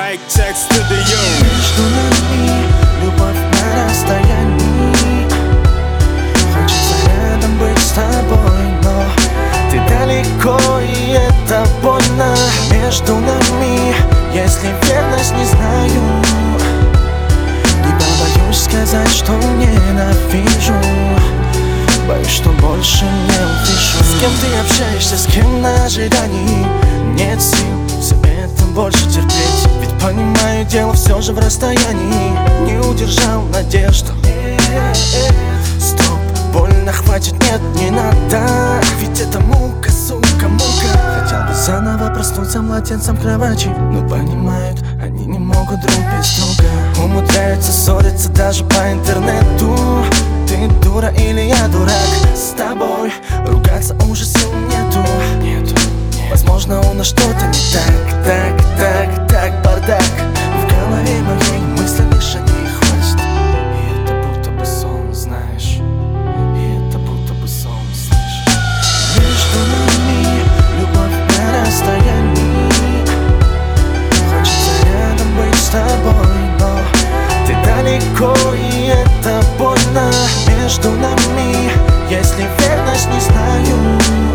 Mic check studio. Между нами любовь на расстоянии. Хочется рядом быть с тобой, но ты далеко, и это больно. Между нами, если верность не знаю, не побоюсь сказать, что ненавижу. Боюсь, что больше не увижу. С кем ты общаешься, с кем на ожидании. Нет сил все это больше терпеть. Ведь понимаю, дело все же в расстоянии. Не удержал надежду. Стоп, больно, хватит, нет, не надо. Ведь это мука, сука, мука. Хотел бы заново проснуться младенцем в кровати, но понимают, они не могут друг без друга. Умудряются ссориться даже по интернету. Ты дура или я дурак? С тобой ругаться уже сил нету. Возможно, у нас что-то не так, бардак. В голове моей мысли лишь одни хватит. И это будто бы сон, знаешь. И это будто бы сон, слышишь. Между нами любовь на расстоянии. Хочется рядом быть с тобой, но ты далеко, и это больно. Между нами, если верность не знаю,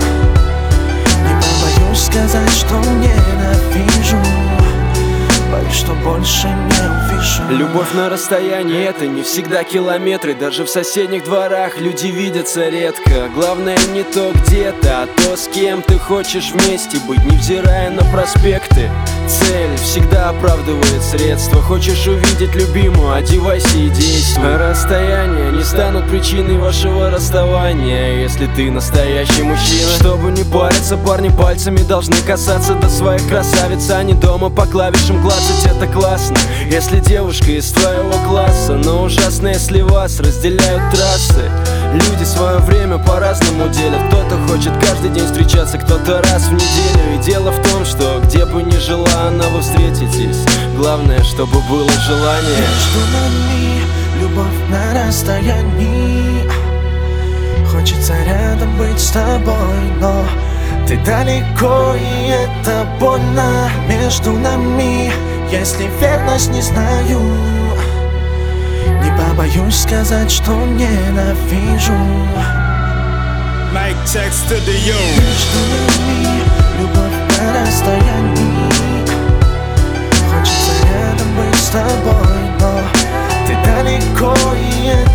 не побоюсь сказать, что ненавижу. Боюсь, что больше не увижу. Любовь на расстоянии — это не всегда километры. Даже в соседних дворах люди видятся редко. Главное не то где-то, а то, с кем ты хочешь вместе быть, невзирая на проспекты. Цель всегда оправдывает средства. Хочешь увидеть любимую, одевайся и действуй. Расстояния не станут причиной вашего расставания, если ты настоящий мужчина. Чтобы не париться, парни пальцами должны касаться до своих красавиц, а не дома по клавишам клацать. Это классно, если девушка из твоего класса, но ужасно, если вас разделяют трассы. Люди свое время по-разному делят. Кто-то хочет каждый день встречаться, кто-то раз в неделю. И дело в том, что где бы ни жила она, вы встретитесь. Главное, чтобы было желание. Между нами любовь на расстоянии. Хочется рядом быть с тобой, но ты далеко, и это больно. Между нами, если верность не знаю, не побоюсь сказать, что ненавижу. Mic check studio. Между нами любовь на расстоянии. Хочется рядом быть с тобой, но ты далеко, и